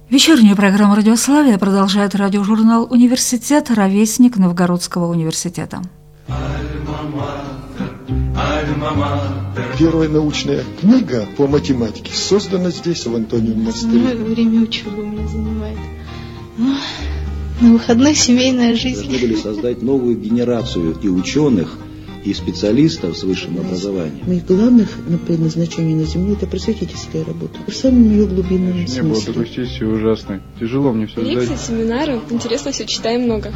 Вечернюю программу «Радиославия» продолжает радиожурнал «Университет», ровесник Новгородского университета. Первая научная книга по математике создана здесь, в Антониевом монастыре. Время учебы у меня занимает. На выходных семейная жизнь. Должны были создать новую генерацию и ученых, и специалистов с высшим образованием. Моих главных предназначений на Земле – это просветительская работа. В самом ее глубинном смысле. Не было такой сессии ужасной. Тяжело мне все сдать. Лекции, семинары. Интересно все, читаем много.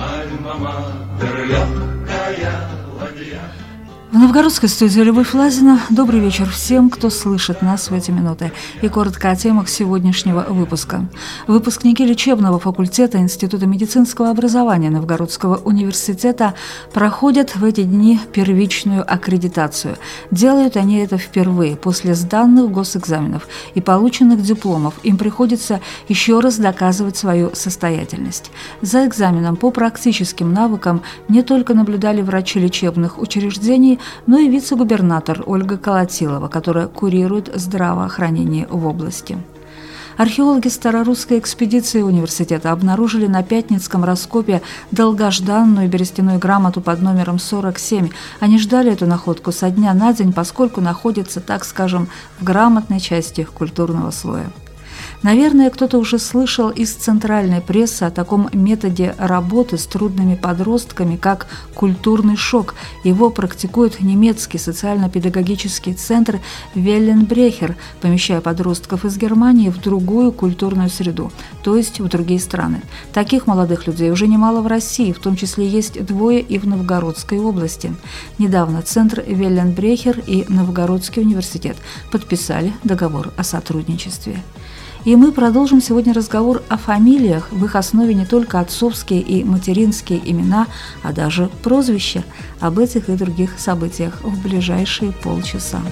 В новгородской студии Любовь Лазина. Добрый вечер всем, кто слышит нас в эти минуты. И коротко о темах сегодняшнего выпуска. Выпускники лечебного факультета Института медицинского образования Новгородского университета проходят в эти дни первичную аккредитацию. Делают они это впервые после сданных госэкзаменов и полученных дипломов. Им приходится еще раз доказывать свою состоятельность. За экзаменом по практическим навыкам не только наблюдали врачи лечебных учреждений, но и вице-губернатор Ольга Колотилова, которая курирует здравоохранение в области. Археологи старорусской экспедиции университета обнаружили на Пятницком раскопе долгожданную берестяную грамоту под номером 47. Они ждали эту находку со дня на день, поскольку находится, так скажем, в грамотной части культурного слоя. Наверное, кто-то уже слышал из центральной прессы о таком методе работы с трудными подростками, как культурный шок. Его практикует немецкий социально-педагогический центр Велленбрехер, помещая подростков из Германии в другую культурную среду, то есть в другие страны. Таких молодых людей уже немало в России, в том числе есть двое и в Новгородской области. Недавно центр Велленбрехер и Новгородский университет подписали договор о сотрудничестве. И мы продолжим сегодня разговор о фамилиях, в их основе не только отцовские и материнские имена, а даже прозвища. Об этих и других событиях в ближайшие полчаса.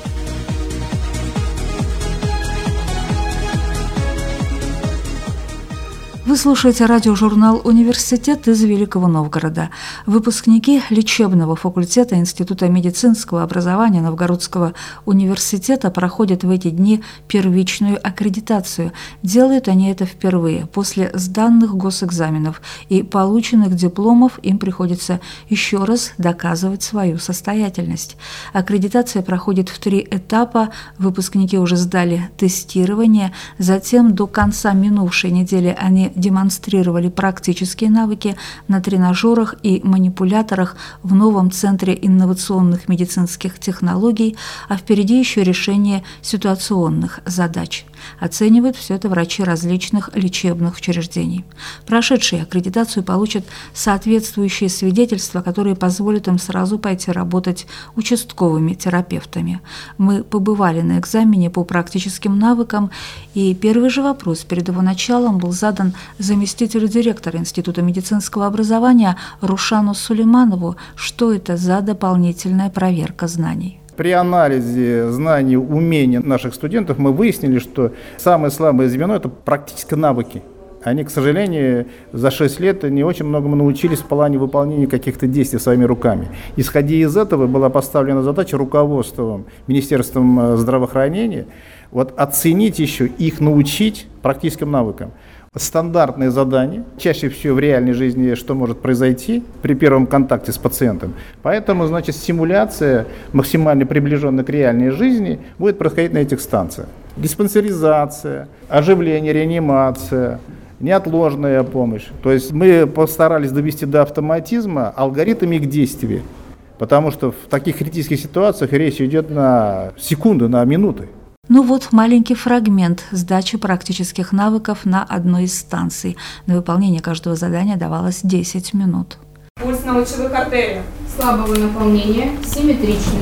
Вы слушаете радиожурнал «Университет» из Великого Новгорода. Выпускники лечебного факультета Института медицинского образования Новгородского университета проходят в эти дни первичную аккредитацию. Делают они это впервые. После сданных госэкзаменов и полученных дипломов им приходится еще раз доказывать свою состоятельность. Аккредитация проходит в 3 этапа. Выпускники уже сдали тестирование. Затем до конца минувшей недели они демонстрировали практические навыки на тренажерах и манипуляторах в новом Центре инновационных медицинских технологий, а впереди еще решение ситуационных задач. Оценивают все это врачи различных лечебных учреждений. Прошедшие аккредитацию получат соответствующие свидетельства, которые позволят им сразу пойти работать участковыми терапевтами. Мы побывали на экзамене по практическим навыкам, и первый же вопрос перед его началом был задан заместителю директора Института медицинского образования Рушану Сулейманову. Что это за дополнительная проверка знаний? При анализе знаний, умений наших студентов мы выяснили, что самое слабое звено – это практические навыки. Они, к сожалению, за 6 лет не очень многому научились в плане выполнения каких-то действий своими руками. Исходя из этого была поставлена задача руководством Министерством здравоохранения оценить еще, их научить практическим навыкам. Стандартные задания, чаще всего в реальной жизни, что может произойти при первом контакте с пациентом. Поэтому, симуляция, максимально приближенная к реальной жизни, будет происходить на этих станциях. Диспансеризация, оживление, реанимация, неотложная помощь. То есть мы постарались довести до автоматизма алгоритм их действий, потому что в таких критических ситуациях речь идет на секунды, на минуты. Маленький фрагмент сдачи практических навыков на одной из станций. На выполнение каждого задания давалось 10 минут. Пульс на лучевых артериях. Слабого наполнения, симметричный.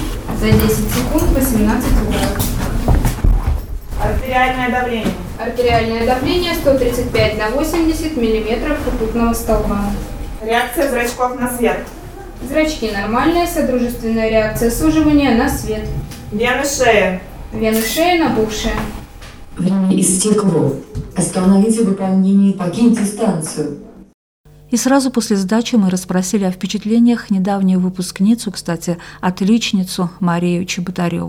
За 10 секунд 18 ударов. Артериальное давление. Артериальное давление 135 на 80 мм ртутного столба. Реакция зрачков на свет. Зрачки нормальные, содружественная реакция суживания на свет. Вены шеи. Вены шеи набухшие. Время истекло. Остановите выполнение и покиньте станцию. И сразу после сдачи мы расспросили о впечатлениях недавнюю выпускницу, кстати, отличницу Марию Чеботареву.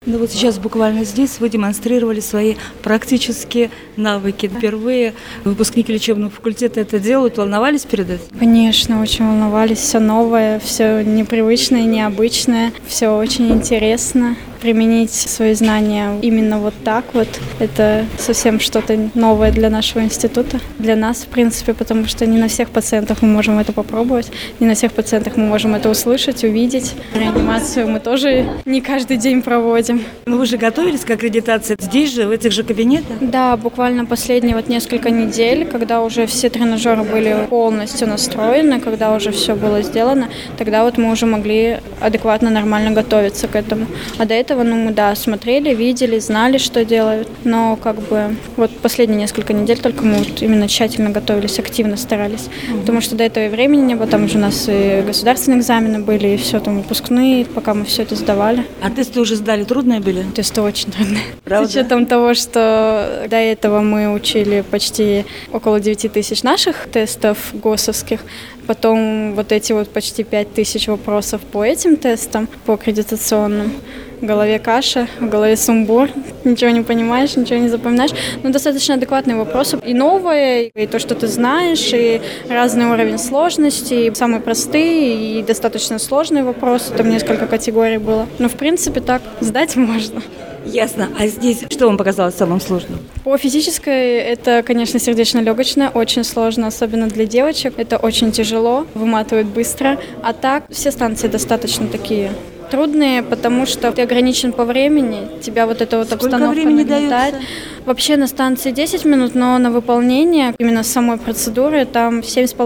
Ну вот сейчас буквально здесь вы демонстрировали свои практические навыки. Впервые выпускники лечебного факультета это делают. Волновались перед этим? Конечно, очень волновались. Все новое, все непривычное, необычное, все очень интересно. Применить свои знания именно вот так вот, это совсем что-то новое для нашего института, для нас, в принципе, потому что не на всех пациентах мы можем это попробовать, не на всех пациентах мы можем это услышать, увидеть. Реанимацию мы тоже не каждый день проводим. Ну вы же готовились к аккредитации здесь же, в этих же кабинетах? Да, буквально последние вот несколько недель, когда уже все тренажеры были полностью настроены, когда уже все было сделано, тогда вот мы уже могли адекватно, нормально готовиться к этому. А до этого, мы, смотрели, видели, знали, что делают, но вот последние несколько недель только мы вот именно тщательно готовились, активно старались, потому что до этого и времени не было, там уже у нас и государственные экзамены были, и все там выпускные, пока мы все это сдавали. А тесты уже сдали, трудные были? Тесты очень трудные. Правда? С учетом того, что до этого мы учили почти около 9 тысяч наших тестов ГОСовских, потом вот эти вот почти 5 тысяч вопросов по этим тестам, по аккредитационным. В голове каша, в голове сумбур, ничего не понимаешь, ничего не запоминаешь. Но достаточно адекватные вопросы. И новые, и то, что ты знаешь, и разный уровень сложности, и самые простые, и достаточно сложные вопросы. Там несколько категорий было. Но, в принципе, так сдать можно. Ясно. А здесь что вам показалось самым сложным? По физической это, конечно, сердечно-легочное, очень сложно, особенно для девочек. Это очень тяжело, выматывает быстро. А так все станции достаточно такие трудные, потому что ты ограничен по времени, тебя вот эта вот обстановка времени нагнетает. дается? Вообще на станции 10 минут, но на выполнение именно самой процедуры там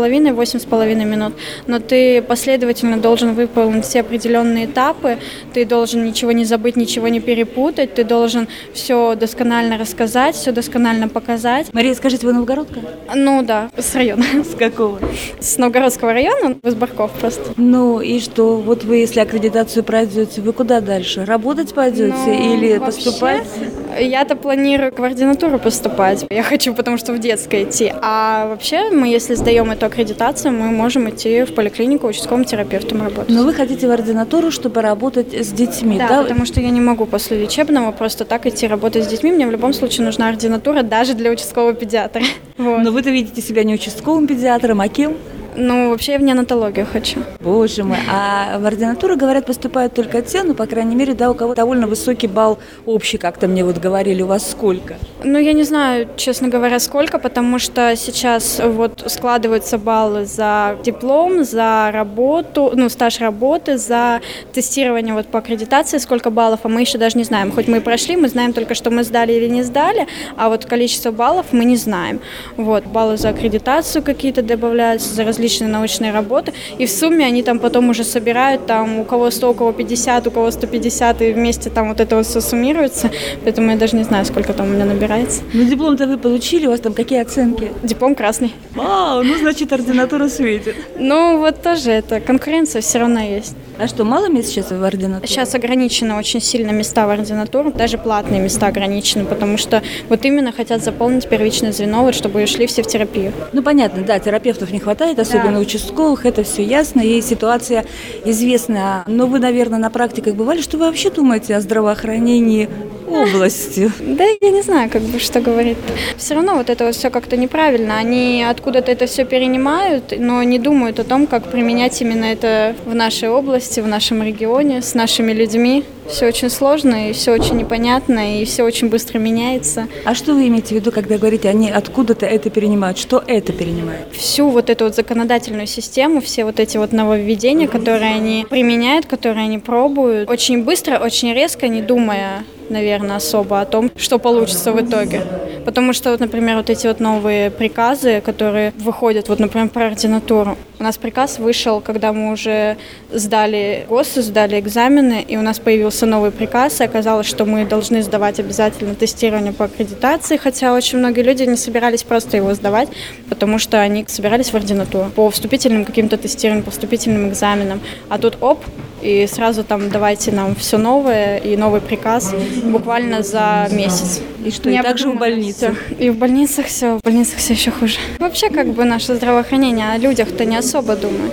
7,5-8,5 минут. Но ты последовательно должен выполнить все определенные этапы, ты должен ничего не забыть, ничего не перепутать, ты должен все досконально рассказать, все досконально показать. Мария, скажите, вы новгородка? Ну да, с района. С какого? С Новгородского района, из Барков просто. Ну и что, вот вы, если аккредитацию пройдете, вы куда дальше? Работать пойдете или поступать? Я-то планирую в ординатуру поступать. Я хочу, потому что в детское идти. А вообще мы, если сдаем эту аккредитацию, мы можем идти в поликлинику участковым терапевтом работать. Но вы хотите в ординатуру, чтобы работать с детьми, да? Да, потому что я не могу после лечебного просто так идти работать с детьми. Мне в любом случае нужна ординатура даже для участкового педиатра. Вот. Но вы-то видите себя не участковым педиатром, а кем? Ну, вообще я в неонатологию хочу. Боже мой, а в ординатуру, говорят, поступают только те, ну, по крайней мере, да, у кого довольно высокий балл общий, как-то мне вот говорили, у вас сколько? Ну, я не знаю, честно говоря, сколько, потому что сейчас вот складываются баллы за диплом, за работу, ну, стаж работы, за тестирование вот по аккредитации, сколько баллов, а мы еще даже не знаем. Хоть мы и прошли, мы знаем только, что мы сдали или не сдали, а вот количество баллов мы не знаем. Вот, баллы за аккредитацию какие-то добавляются, за различные научные работы, и в сумме они там потом уже собирают, там у кого 100, у кого 50, у кого 150, и вместе там вот это вот все суммируется, поэтому я даже не знаю, сколько там у меня набирается. Ну, диплом-то вы получили, у вас там какие оценки? Диплом красный. Вау, ну, значит, ординатура светит. Ну, вот тоже это, конкуренция все равно есть. А что, мало мест сейчас в ординатуре? Сейчас ограничены очень сильно места в ординатуру, даже платные места ограничены, потому что вот именно хотят заполнить первичное звено, вот чтобы шли все в терапию. Ну, понятно, да, терапевтов не хватает, особенно участковых, это все ясно, и ситуация известна. Но вы, наверное, на практиках бывали, что вы вообще думаете о здравоохранении области? Да, я не знаю, что говорить. Все равно вот это вот все как-то неправильно. Они откуда-то это все перенимают, но не думают о том, как применять именно это в нашей области, в нашем регионе, с нашими людьми. Все очень сложно, и все очень непонятно, и все очень быстро меняется. А что вы имеете в виду, когда говорите, они откуда-то это перенимают? Что это перенимает? Всю вот эту вот законодательную систему, все вот эти вот нововведения, которые они применяют, которые они пробуют, очень быстро, очень резко, не думая, наверное, особо о том, что получится в итоге. Потому что, вот, например, вот эти вот новые приказы, которые выходят, вот, например, про ординатуру. У нас приказ вышел, когда мы уже сдали ГОСы, сдали экзамены, и у нас появился новый приказ, и оказалось, что мы должны сдавать обязательно тестирование по аккредитации, хотя очень многие люди не собирались просто его сдавать, потому что они собирались в ординатуру по вступительным каким-то тестированиям, по вступительным экзаменам. А тут оп, и сразу там давайте нам все новое, и новый приказ буквально за месяц. И что, и также в больнице? И в больницах все еще хуже. Вообще, наше здравоохранение о людях-то не особо думает.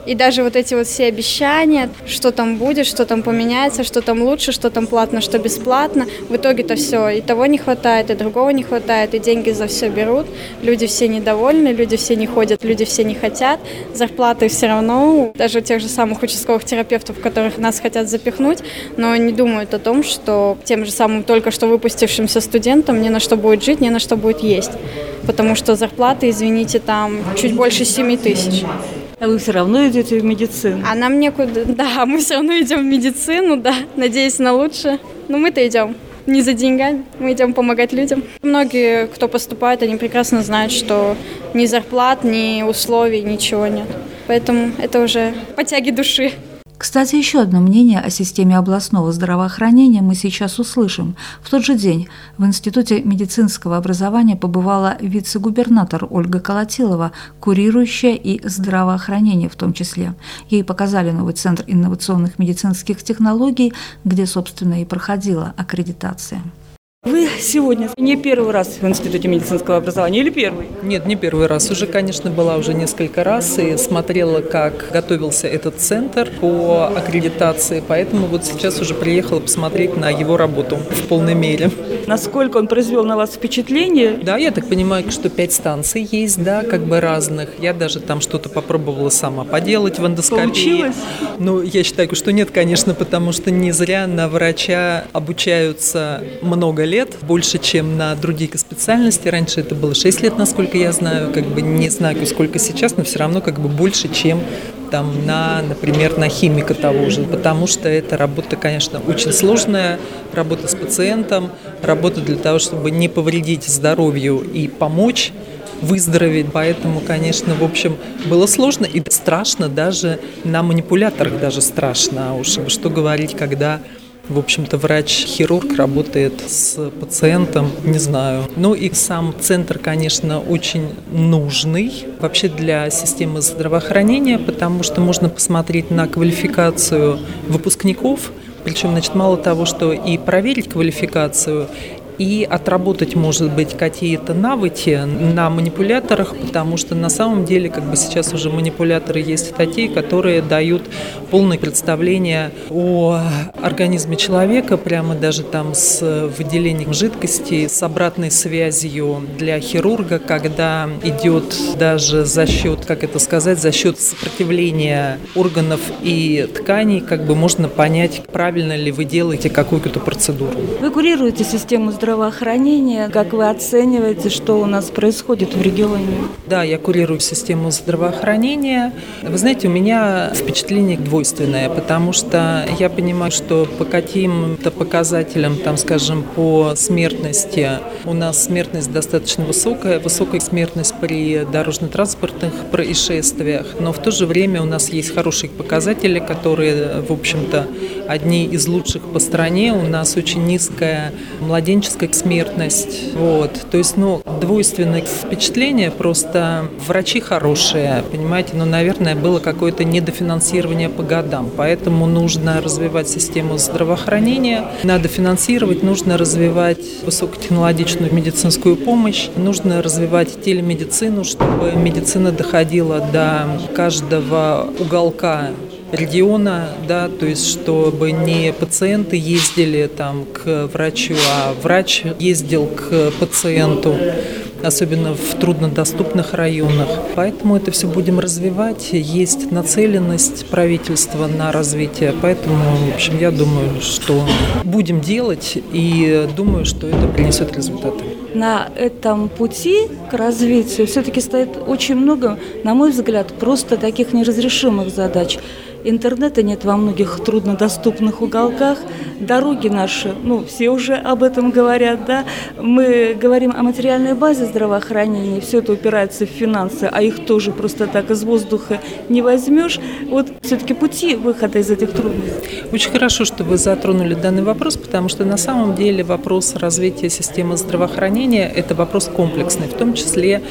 И даже вот эти вот все обещания, что там будет, что там поменяется, что там лучше, что там платно, что бесплатно, в итоге-то все, и того не хватает, и другого не хватает, и деньги за все берут, люди все недовольны, люди все не ходят, люди все не хотят, зарплаты все равно, даже у тех же самых участковых терапевтов, которых нас хотят запихнуть, но не думают о том, что тем же самым только что выпустившимся студентам не на что будет жить, не на что будет есть, потому что зарплаты, извините, там чуть больше 7 тысяч. А вы все равно идете в медицину? А нам некуда, да, мы все равно идем в медицину, да, надеясь на лучшее. Но мы-то идем не за деньгами, мы идем помогать людям. Многие, кто поступает, они прекрасно знают, что ни зарплат, ни условий, ничего нет. Поэтому это уже по тяге души. Кстати, еще одно мнение о системе областного здравоохранения мы сейчас услышим. В тот же день в Институте медицинского образования побывала вице-губернатор Ольга Колотилова, курирующая и здравоохранение в том числе. Ей показали новый центр инновационных медицинских технологий, где, собственно, и проходила аккредитация. Вы сегодня не первый раз в Институте медицинского образования или первый? Нет, не первый раз. Уже, конечно, была уже несколько раз и смотрела, как готовился этот центр по аккредитации. Поэтому вот сейчас уже приехала посмотреть на его работу в полной мере. Насколько он произвел на вас впечатление? Да, я так понимаю, что 5 станций есть, да, как бы разных. Я даже там что-то попробовала сама поделать в эндоскопии. Получилось? Ну, я считаю, что нет, конечно, потому что не зря на врача обучаются много лет, больше, чем на другие специальности. Раньше это было 6 лет, насколько я знаю, как бы не знаю, сколько сейчас, но все равно как бы больше, чем там например, на химика того же, потому что эта работа, конечно, очень сложная, работа с пациентом, работа для того, чтобы не повредить здоровью и помочь выздороветь. Поэтому, конечно, в общем, было сложно и страшно даже на манипуляторах, даже страшно. А уж что говорить, когда, в общем-то, врач-хирург работает с пациентом, не знаю. Ну и сам центр, конечно, очень нужный вообще для системы здравоохранения, потому что можно посмотреть на квалификацию выпускников, причем, значит, мало того, что и проверить квалификацию, и отработать, может быть, какие-то навыки на манипуляторах, потому что на самом деле как бы сейчас уже манипуляторы есть такие, которые дают полное представление о организме человека, прямо даже там с выделением жидкости, с обратной связью для хирурга, когда идет даже за счет, как это сказать, за счет сопротивления органов и тканей, как бы можно понять, правильно ли вы делаете какую-то процедуру. Вы курируете систему здравоохранения. Как вы оцениваете, что у нас происходит в регионе? Да, я курирую систему здравоохранения. Вы знаете, у меня впечатление двойственное, потому что я понимаю, что по каким-то показателям, там, скажем, по смертности, у нас смертность достаточно высокая смертность при дорожно-транспортных происшествиях, но в то же время у нас есть хорошие показатели, которые, в общем-то, одни из лучших по стране. У нас очень низкая младенческая смертность. Вот. То есть, двойственное впечатление, просто врачи хорошие, понимаете, но, наверное, было какое-то недофинансирование по годам. Поэтому нужно развивать систему здравоохранения, надо финансировать, нужно развивать высокотехнологичную медицинскую помощь, нужно развивать телемедицину, чтобы медицина доходила до каждого уголка региона, да, то есть чтобы не пациенты ездили там к врачу, а врач ездил к пациенту, особенно в труднодоступных районах. Поэтому это все будем развивать. Есть нацеленность правительства на развитие. Поэтому, в общем, я думаю, что будем делать и думаю, что это принесет результаты. На этом пути к развитию все-таки стоит очень много, на мой взгляд, просто таких неразрешимых задач. Интернета нет во многих труднодоступных уголках, дороги наши, все уже об этом говорят, да. Мы говорим о материальной базе здравоохранения, все это упирается в финансы, а их тоже просто так из воздуха не возьмешь. Вот все-таки пути выхода из этих трудностей. Очень хорошо, что вы затронули данный вопрос, потому что на самом деле вопрос развития системы здравоохранения – это вопрос комплексный, в том числе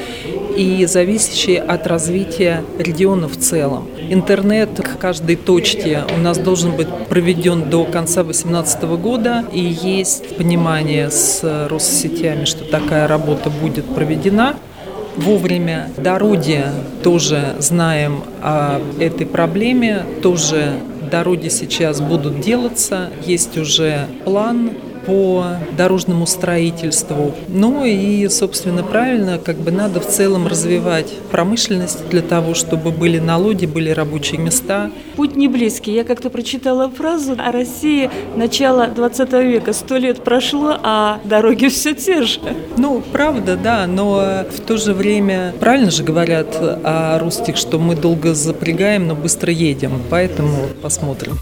и зависящий от развития региона в целом. Интернет к каждой точке у нас должен быть проведен до конца 2018 года, и есть понимание с Россетями, что такая работа будет проведена. вовремя. Дороги тоже знаем о этой проблеме, тоже дороги сейчас будут делаться, есть уже план по дорожному строительству. Ну и, собственно, правильно, надо в целом развивать промышленность для того, чтобы были налоги, были рабочие места. Путь не близкий. Я как-то прочитала фразу о России начала 20 века. 100 лет прошло, а дороги все те же. Правда, да, но в то же время правильно же говорят о русских, что мы долго запрягаем, но быстро едем. Поэтому посмотрим.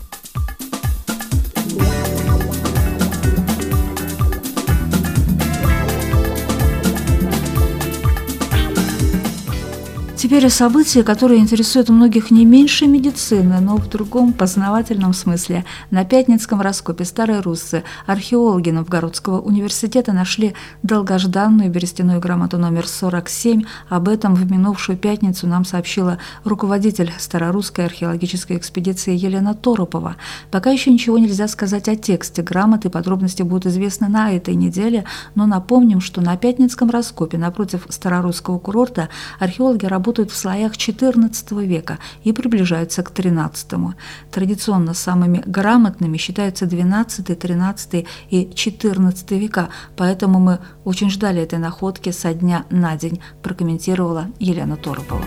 Теперь о событии, которое интересует многих не меньше медицины, но в другом познавательном смысле. На Пятницком раскопе Старой Руссы археологи Новгородского университета нашли долгожданную берестяную грамоту номер 47. Об этом в минувшую пятницу нам сообщила руководитель Старорусской археологической экспедиции Елена Торопова. Пока еще ничего нельзя сказать о тексте грамоты, подробности будут известны на этой неделе, но напомним, что на Пятницком раскопе напротив Старорусского курорта археологи работают в слоях XIV века и приближаются к XIII. Традиционно самыми грамотными считаются XII, XIII и XIV века, поэтому мы очень ждали этой находки со дня на день, прокомментировала Елена Торопова.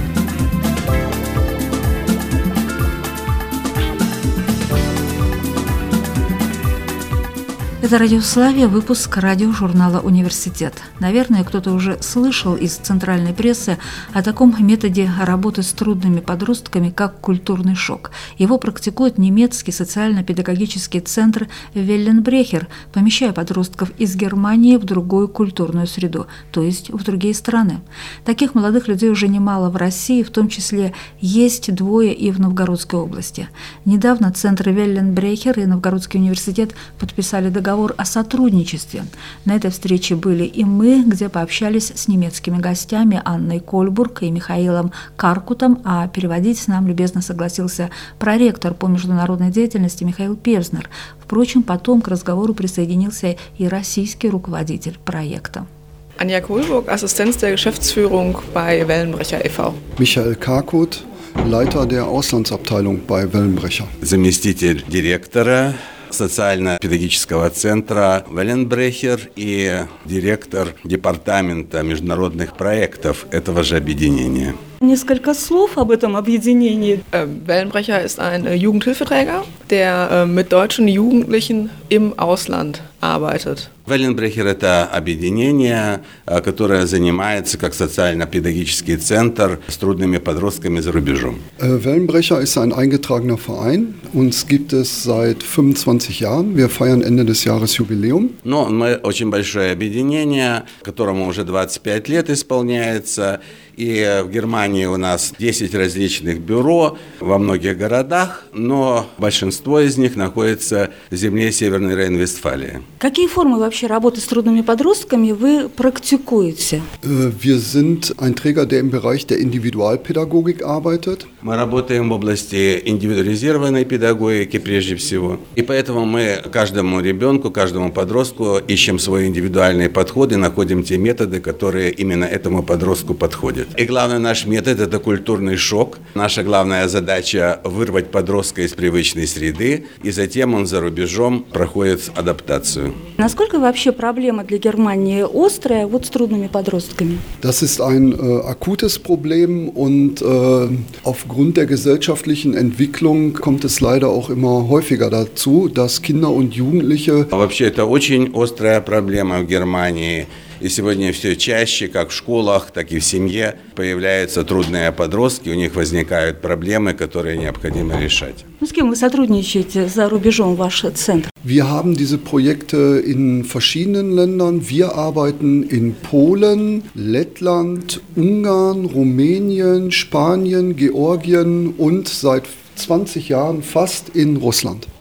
Это «Радиославия», выпуск радиожурнала «Университет». Наверное, кто-то уже слышал из центральной прессы о таком методе работы с трудными подростками, как культурный шок. Его практикует немецкий социально-педагогический центр Велленбрехер, помещая подростков из Германии в другую культурную среду, то есть в другие страны. Таких молодых людей уже немало в России, в том числе есть 2 и в Новгородской области. Недавно центр Велленбрехер и Новгородский университет подписали договор о сотрудничестве. На этой встрече были и мы, где пообщались с немецкими гостями Анной Кольбург и Михаилом Каркутом, а переводить нам любезно согласился проректор по международной деятельности Михаил Певзнер. Впрочем, потом к разговору присоединился и российский руководитель проекта. Anja Kohlburg, Assistenz der Geschäftsführung bei Wellenbrecher e.V. Michael Karkut, Leiter der Auslandsabteilung bei Wellenbrecher. Заместитель директора социально-педагогического центра Велленбрехер и директор департамента международных проектов этого же объединения. Несколько слов об этом объединении. Wellenbrecher ist ein Jugendhilfeträger, der mit deutschen Jugendlichen im Ausland arbeitet. Велленбрехер – это объединение, которое занимается как социально-педагогический центр с трудными подростками за рубежом. Wellenbrecher ist ein eingetragener Verein. Uns gibt es seit 25 Jahren. Wir feiern Ende des Jahres Jubiläum. Но мы очень большое объединение, которому уже 25 лет исполняется. И в Германии у нас 10 различных бюро во многих городах, но большинство из них находится в земле Северной Рейн-Вестфалии. Какие формы вообще работы с трудными подростками вы практикуете? Wir sind ein Träger, der im Bereich der Individualpädagogik arbeitet. Мы работаем в области индивидуализированной педагогики прежде всего. И поэтому мы каждому ребенку, каждому подростку ищем свой индивидуальный подход и находим те методы, которые именно этому подростку подходят. И главный наш метод – это культурный шок. Наша главная задача – вырвать подростка из привычной среды, и затем он за рубежом проходит адаптацию. Насколько вообще проблема для Германии острая с трудными подростками? Das ist ein akutes Problem und aufgrund der gesellschaftlichen Entwicklung kommt es leider auch immer häufiger dazu, dass Kinder und Jugendliche… Вообще это очень острая проблема в Германии. И сегодня все чаще, как в школах, так и в семье, появляются трудные подростки, у них возникают проблемы, которые необходимо решать. С кем вы сотрудничаете за рубежом, ваш центр? Wir haben diese Projekte in verschiedenen Ländern. Wir arbeiten in Polen, Lettland, Ungarn, Rumänien, Spanien, Georgien und seit 20 Jahren fast in Russland.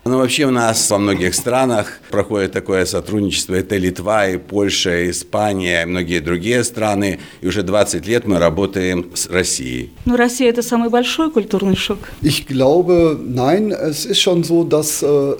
Но вообще у нас во многих странах проходит такое сотрудничество. Это Литва, и Польша, и Испания, и многие другие страны. И уже 20 лет мы работаем с Россией. Но Россия – это самый большой культурный шок? Ich glaube, nein. Es ist schon so, dass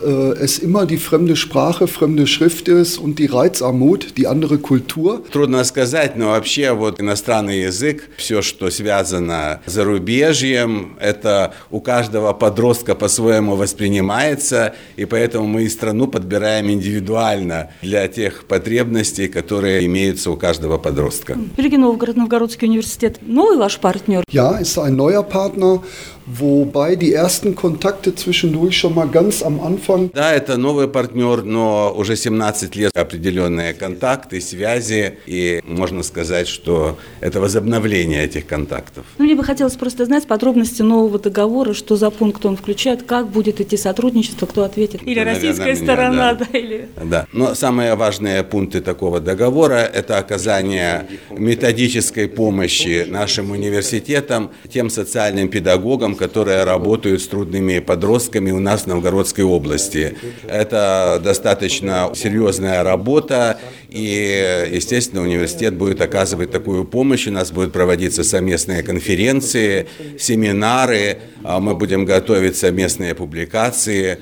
es immer die fremde Sprache, fremde Schrift ist und die Reizarmut, die andere Kultur. Трудно сказать, но вообще вот иностранный язык, все, что связано с зарубежьем, это у каждого подростка по-своему воспринимается. И поэтому мы и страну подбираем индивидуально для тех потребностей, которые имеются у каждого подростка. Великий Новгород, Новгородский университет. Новый ваш партнер? Ja, ist ein neuer Partner. Wobei die ersten Kontakte zwischendurch schon mal ganz am Anfang. Да, это новый партнер, но уже 17 лет определенные контакты, связи, и можно сказать, что это возобновление этих контактов. Мне бы хотелось просто знать подробности нового договора, что за пункт он включает, как будет идти сотрудничество, кто ответит. Или это, российская наверное, сторона, да. Или... Да, но самые важные пункты такого договора – это оказание методической помощи нашим университетам, тем социальным педагогам, которые работают с трудными подростками у нас в Новгородской области. Это достаточно серьезная работа, и, естественно, университет будет оказывать такую помощь. У нас будут проводиться совместные конференции, семинары, мы будем готовить совместные публикации,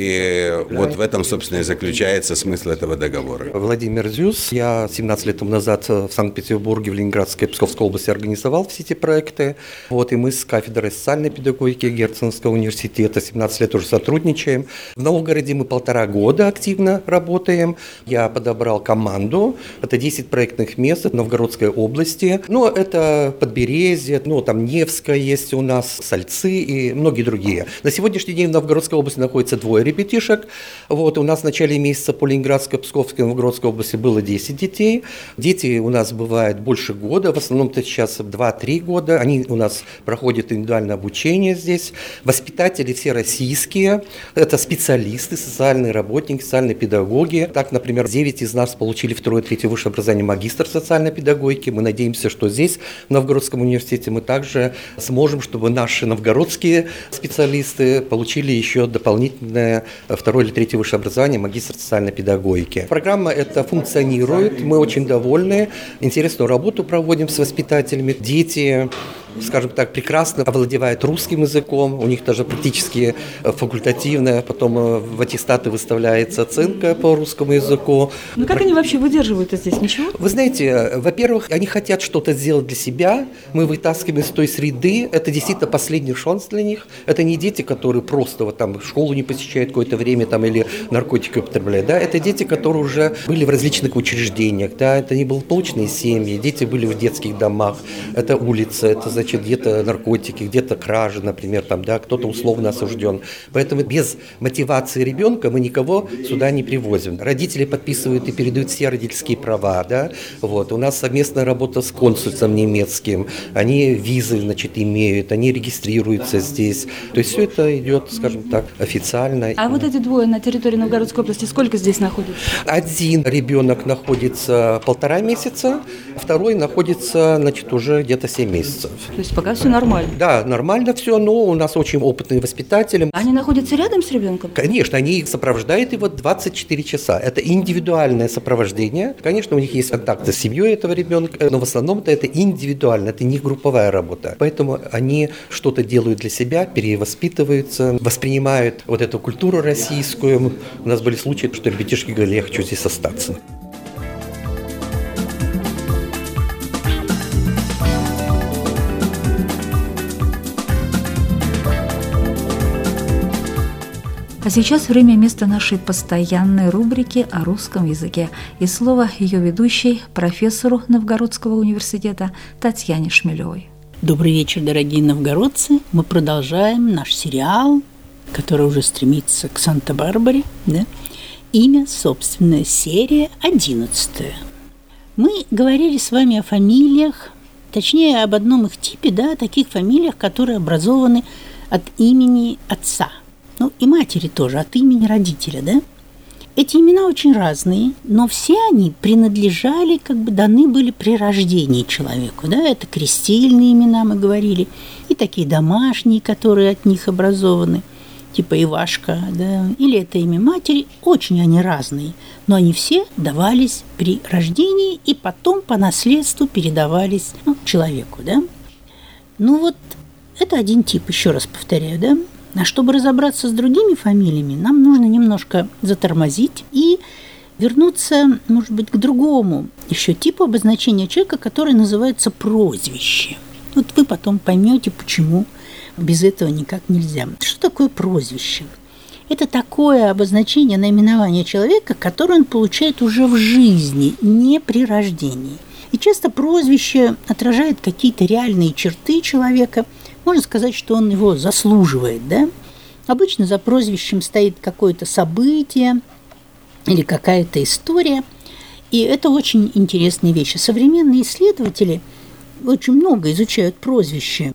и вот в этом, собственно, и заключается смысл этого договора. Владимир Зюс. Я 17 лет тому назад в Санкт-Петербурге, в Ленинградской и Псковской области организовал все эти проекты. Вот, и мы с кафедрой социальной педагогики Герценовского университета 17 лет уже сотрудничаем. В Новгороде мы 1,5 года активно работаем. Я подобрал команду. Это 10 проектных мест в Новгородской области. Ну, это Подберезье, ну, там Невская есть у нас, Сальцы и многие другие. На сегодняшний день в Новгородской области находится 2 ребятишек. Вот, у нас в начале месяца по Ленинградской, Псковской и Новгородской области было 10 детей. Дети у нас бывают больше года, в основном-то сейчас 2-3 года. Они у нас проходят индивидуальное обучение здесь. Воспитатели все российские. Это специалисты, социальные работники, социальные педагоги. Так, например, 9 из нас получили 2-3 высшее образование магистр социальной педагогики. Мы надеемся, что здесь, в Новгородском университете, мы также сможем, чтобы наши новгородские специалисты получили еще дополнительное 2 или 3 высшее образование магистр социальной педагогики. Программа эта функционирует, мы очень довольны. Интересную работу проводим с воспитателями. Дети, скажем так, прекрасно овладевают русским языком, у них даже практически факультативная, потом в аттестаты выставляется оценка по русскому языку. Ну как они вообще выдерживают здесь? Ничего? Вы знаете, во-первых, они хотят что-то сделать для себя, мы вытаскиваем из той среды, это действительно последний шанс для них, это не дети, которые просто вот там школу не посещают какое-то время там, или наркотики употребляют, да, это дети, которые уже были в различных учреждениях, да, это неблагополучные семьи, дети были в детских домах, это улица, это где-то наркотики, где-то кражи, например, там, да, кто-то условно осужден. Поэтому без мотивации ребенка мы никого сюда не привозим. Родители подписывают и передают все родительские права, да, вот. У нас совместная работа с консульством немецким, они визы, значит, имеют, они регистрируются здесь. То есть все это идет, скажем так, официально. А вот эти 2 на территории Новгородской области сколько здесь находится? Один ребенок находится 1,5 месяца, второй находится, значит, уже где-то 7 месяцев. То есть пока все нормально? Да, нормально все, но у нас очень опытные воспитатели. Они находятся рядом с ребенком? Конечно, они сопровождают его 24 часа. Это индивидуальное сопровождение. Конечно, у них есть контакты с семьей этого ребенка, но в основном-то это индивидуально, это не групповая работа. Поэтому они что-то делают для себя, перевоспитываются, воспринимают вот эту культуру российскую. У нас были случаи, что ребятишки говорили: я хочу здесь остаться. А сейчас время и место нашей постоянной рубрики о русском языке. И слово ее ведущей, профессору Новгородского университета Татьяне Шмелевой. Добрый вечер, дорогие новгородцы. Мы продолжаем наш сериал, который уже стремится к Санта-Барбаре. Да? Имя, собственная серия 11. Мы говорили с вами о фамилиях, точнее, об одном их типе, да, таких фамилиях, которые образованы от имени отца. Ну, и матери тоже, от имени родителя, да? Эти имена очень разные, но все они принадлежали, как бы даны были при рождении человеку, да? Это крестильные имена, мы говорили, и такие домашние, которые от них образованы. типа Ивашка, да, или это имя матери, очень они разные, но они все давались при рождении и потом по наследству передавались человеку, да. Ну вот это один тип, еще раз повторяю, да. А чтобы разобраться с другими фамилиями, нам нужно немножко затормозить и вернуться, может быть, к другому еще типу обозначения человека, который называется прозвище. Вот вы потом поймете, почему без этого никак нельзя. Что такое прозвище? Это такое обозначение наименования человека, которое он получает уже в жизни, не при рождении. И часто прозвище отражает какие-то реальные черты человека. Можно сказать, что он его заслуживает, да? Обычно за прозвищем стоит какое-то событие или какая-то история. И это очень интересные вещи. Современные исследователи очень много изучают прозвища.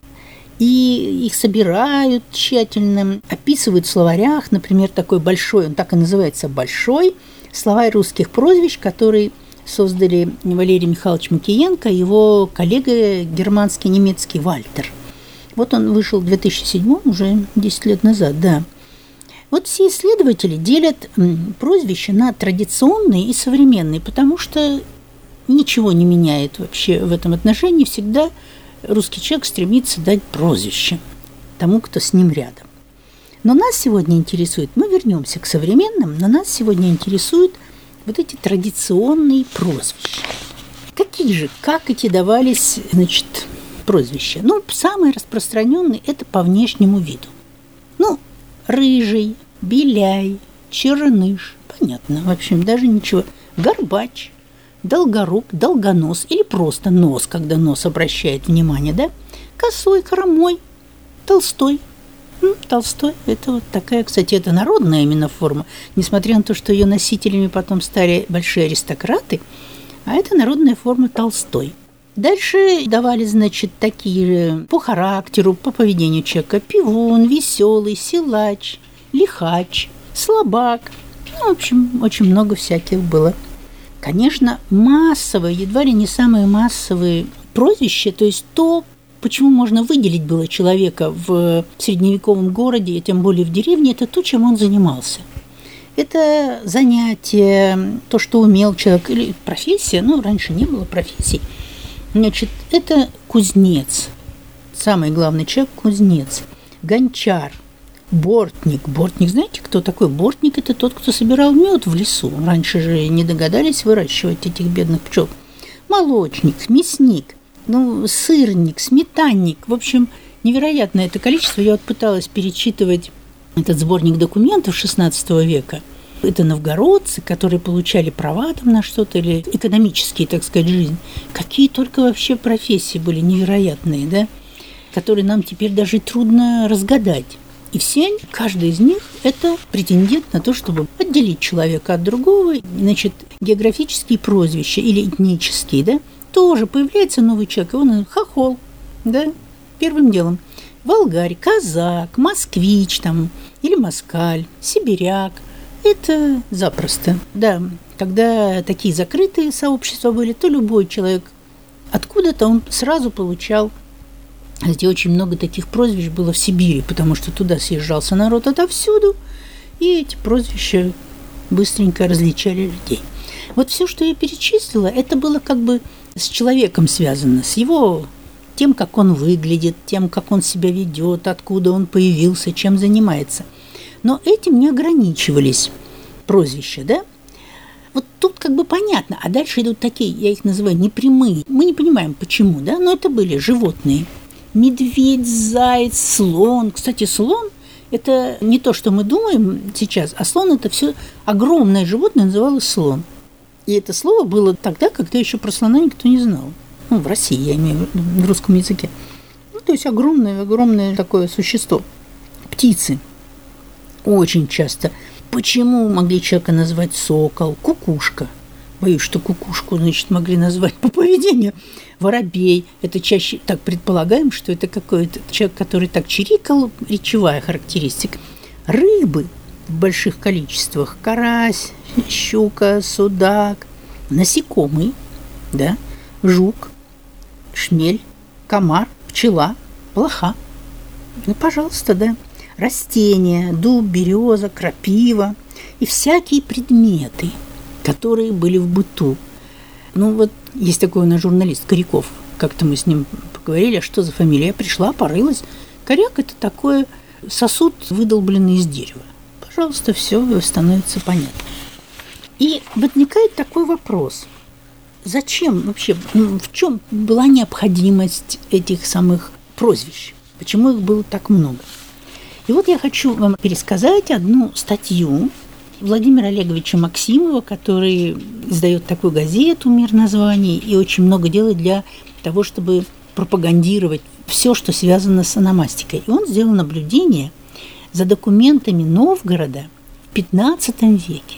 И их собирают тщательно, описывают в словарях. Например, такой большой, он так и называется, «Большой», словарь русских прозвищ, который создали Валерий Михайлович Макиенко и его коллега германский, немецкий Вальтер. Вот он вышел в 2007, уже 10 лет назад, да. Вот все исследователи делят прозвища на традиционные и современные, потому что ничего не меняет вообще в этом отношении. Всегда русский человек стремится дать прозвище тому, кто с ним рядом. Но нас сегодня интересует, мы вернемся к современным, но нас сегодня интересуют вот эти традиционные прозвища. Какие же, как эти давались, значит, прозвища? Ну, самые распространенные – это по внешнему виду. Ну, рыжий, беляй, черныш, понятно, в общем, даже ничего. Горбач, долгорук, долгонос или просто нос, когда нос обращает внимание, да? Косой, хромой, толстой. Толстой – это вот такая, кстати, это народная именно форма, несмотря на то, что ее носителями потом стали большие аристократы, а это народная форма Толстой. Дальше давали, значит, такие же по характеру, по поведению человека: пивун, веселый, силач, лихач, слабак. Ну, в общем, очень много всяких было. Конечно, массовые, едва ли не самые массовые прозвища, то есть то, почему можно выделить было человека в средневековом городе, и тем более в деревне, это то, чем он занимался. Это занятие, то, что умел человек, или профессия, ну, раньше не было профессий. Значит, это кузнец, самый главный человек – кузнец, гончар, бортник. Бортник, знаете, кто такой? Бортник – это тот, кто собирал мед в лесу. Раньше же не догадались выращивать этих бедных пчел. Молочник, мясник, ну, сырник, сметанник. В общем, невероятное это количество. Я вот пыталась перечитывать этот сборник документов XVI века. Это новгородцы, которые получали права там на что-то, или экономические, так сказать, жизнь. Какие только вообще профессии были невероятные, да, которые нам теперь даже трудно разгадать. И все они, каждый из них, это претендент на то, чтобы отделить человека от другого. Значит, географические прозвища или этнические, да, тоже появляется новый человек, и он хохол, да, первым делом. Волгарь, казак, москвич там, или москаль, сибиряк. Это запросто, да. Когда такие закрытые сообщества были, то любой человек откуда-то он сразу получал. Кстати, очень много таких прозвищ было в Сибири, потому что туда съезжался народ отовсюду, и эти прозвища быстренько различали людей. Вот все, что я перечислила, это было как бы с человеком связано, с его тем, как он выглядит, тем, как он себя ведет, откуда он появился, чем занимается. Но этим не ограничивались прозвища, да? Вот тут как бы понятно. А дальше идут такие, я их называю непрямые. Мы не понимаем, почему, да? Но это были животные. Медведь, заяц, слон. Кстати, слон – это не то, что мы думаем сейчас, а слон – это все огромное животное, называлось слон. И это слово было тогда, когда еще про слона никто не знал. Ну, в России, я имею в виду, в русском языке. Ну, то есть огромное такое существо. Птицы. Очень часто. Почему могли человека назвать сокол, кукушка? Боюсь, что кукушку, значит, могли назвать по поведению. Воробей. Это чаще, так предполагаем, что это какой-то человек, который так чирикал, речевая характеристика. Рыбы в больших количествах. Карась, щука, судак. Насекомые, да, жук, шмель, комар, пчела, блоха. Ну, пожалуйста, да. растения, дуб, береза, крапива и всякие предметы, которые были в быту. Ну вот есть такой у нас журналист Коряков, как-то мы с ним поговорили, а что за фамилия? Я пришла, порылась. Коряк – это такой сосуд, выдолбленный из дерева. Пожалуйста, все становится понятно. И возникает такой вопрос. Зачем вообще, в чем была необходимость этих самых прозвищ? Почему их было так много? И вот я хочу вам пересказать одну статью Владимира Олеговича Максимова, который издает такую газету «Мир названий» и очень много делает для того, чтобы пропагандировать все, что связано с ономастикой. И он сделал наблюдение за документами Новгорода в XV веке.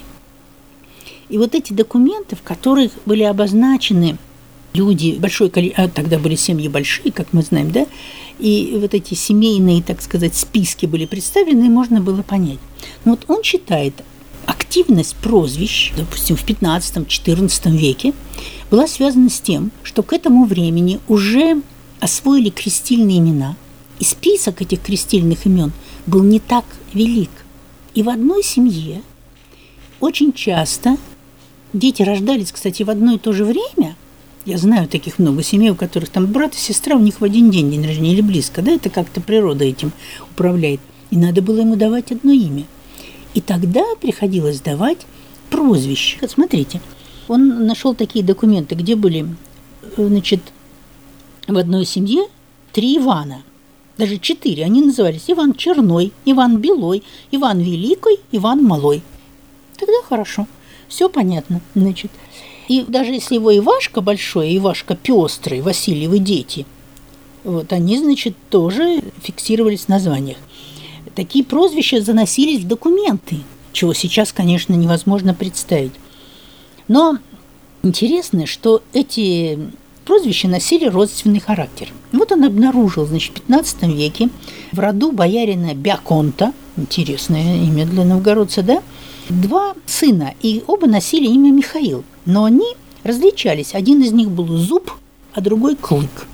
И вот эти документы, в которых были обозначены люди, тогда были семьи большие, как мы знаем, да, и вот эти семейные, так сказать, списки были представлены, и можно было понять. Но вот он считает, активность прозвищ, допустим, в XV-XIV веке была связана с тем, что к этому времени уже освоили крестильные имена, и список этих крестильных имен был не так велик. И в одной семье очень часто дети рождались, кстати, в одно и то же время. Я знаю таких много семей, у которых там брат и сестра, у них в один день рождения или близко, да, это как-то природа этим управляет. И надо было ему давать одно имя. И тогда приходилось давать прозвище. Вот смотрите, он нашел такие документы, где были, значит, в одной семье 3 Ивана, даже 4, они назывались Иван Черной, Иван Белой, Иван Великий, Иван Малой. Тогда хорошо, все понятно, значит. И даже если его Ивашка большой, Ивашка пестрый, Васильевы дети, вот они, значит, тоже фиксировались в названиях. Такие прозвища заносились в документы, чего сейчас, конечно, невозможно представить. Но интересно, что эти прозвища носили родственный характер. Вот он обнаружил, значит, в 15 веке в роду боярина Бяконта, интересное имя для новгородца, да, 2 сына, и оба носили имя Михаил, но они различались. Один из них был Зуб, а другой Клык.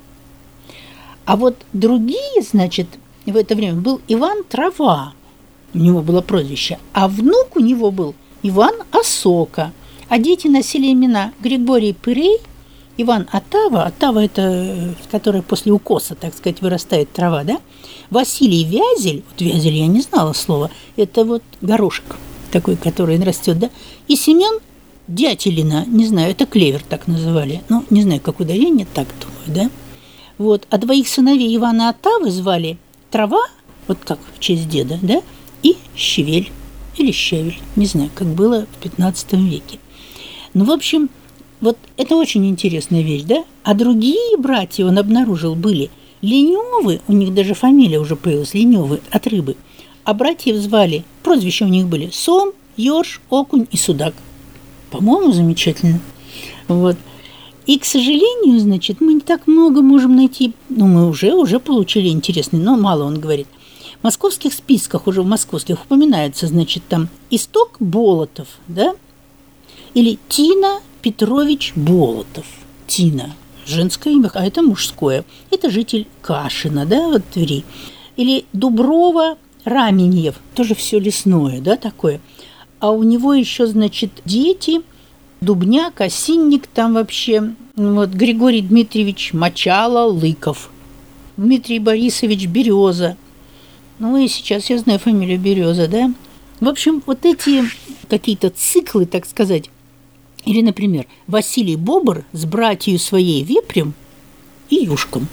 А вот другие, значит, в это время был Иван Трава, у него было прозвище, а внук у него был Иван Осока, а дети носили имена Григорий Пырей, Иван Отава, Отава – это, которая после укоса, так сказать, вырастает трава, да? Василий Вязель, вот Вязель я не знала слова, это вот горошек такой, который растет, да? И Семен Дятелина, не знаю, это клевер так называли, ну, не знаю, как ударение, так думаю, да? Вот, а 2 сыновей Ивана Отавы звали Трава, вот как в честь деда, да, и Щавель или Щавель, не знаю, как было в 15 веке. Ну, в общем, вот это очень интересная вещь, да? А другие братья, он обнаружил, были Ленёвы, у них даже фамилия уже появилась, Ленёвы, от рыбы, а братьев звали, прозвища у них были Сом, Ёрш, Окунь и Судак. По-моему, замечательно. Вот. И, к сожалению, значит, мы не так много можем найти, ну, мы уже получили интересный, но мало, он говорит. В московских списках, уже в московских упоминается, значит, там Исток Болотов, да, или Тина Петрович Болотов. Тина, женское имя, а это мужское. Это житель Кашина, да, вот Твери. Или Дуброва Раменьев, тоже все лесное, да, такое. А у него еще, значит, дети... Дубняк, Осинник, там вообще, вот, Григорий Дмитриевич Мочало, Лыков, Дмитрий Борисович Береза. Ну и сейчас я знаю фамилию Береза, да? В общем, вот эти какие-то циклы, так сказать. Или, например, Василий Бобр с братьей своей Вепрем и Юшком.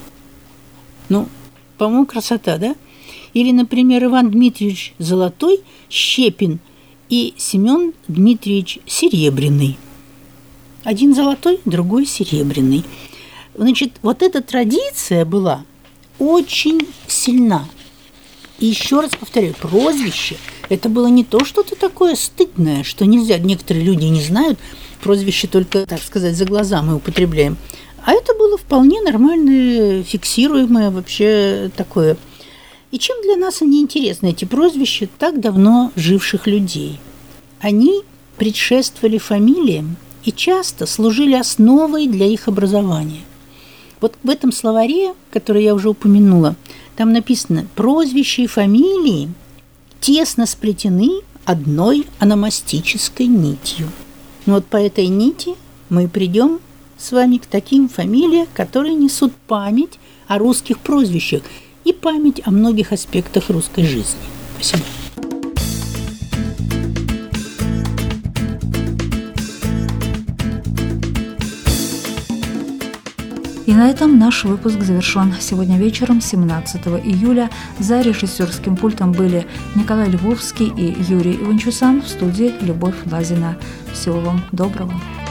Ну, по-моему, красота, да? Или, например, Иван Дмитриевич Золотой, Щепин и Семен Дмитриевич Серебряный. Один золотой, другой серебряный. Значит, вот эта традиция была очень сильна. И еще раз повторяю, прозвище – это было не то что-то такое стыдное, что нельзя, некоторые люди не знают, прозвище только, так сказать, за глаза мы употребляем. А это было вполне нормальное, фиксируемое вообще такое. И чем для нас они интересны, эти прозвища так давно живших людей? Они предшествовали фамилиям и часто служили основой для их образования. Вот в этом словаре, который я уже упомянула, там написано: прозвища и фамилии тесно сплетены одной ономастической нитью. Но вот по этой нити мы придем с вами к таким фамилиям, которые несут память о русских прозвищах и память о многих аспектах русской жизни. Спасибо. И на этом наш выпуск завершен. Сегодня вечером, 17 июля, за режиссерским пультом были Николай Львовский и Юрий Иванчусан, в студии Любовь Лазина. Всего вам доброго.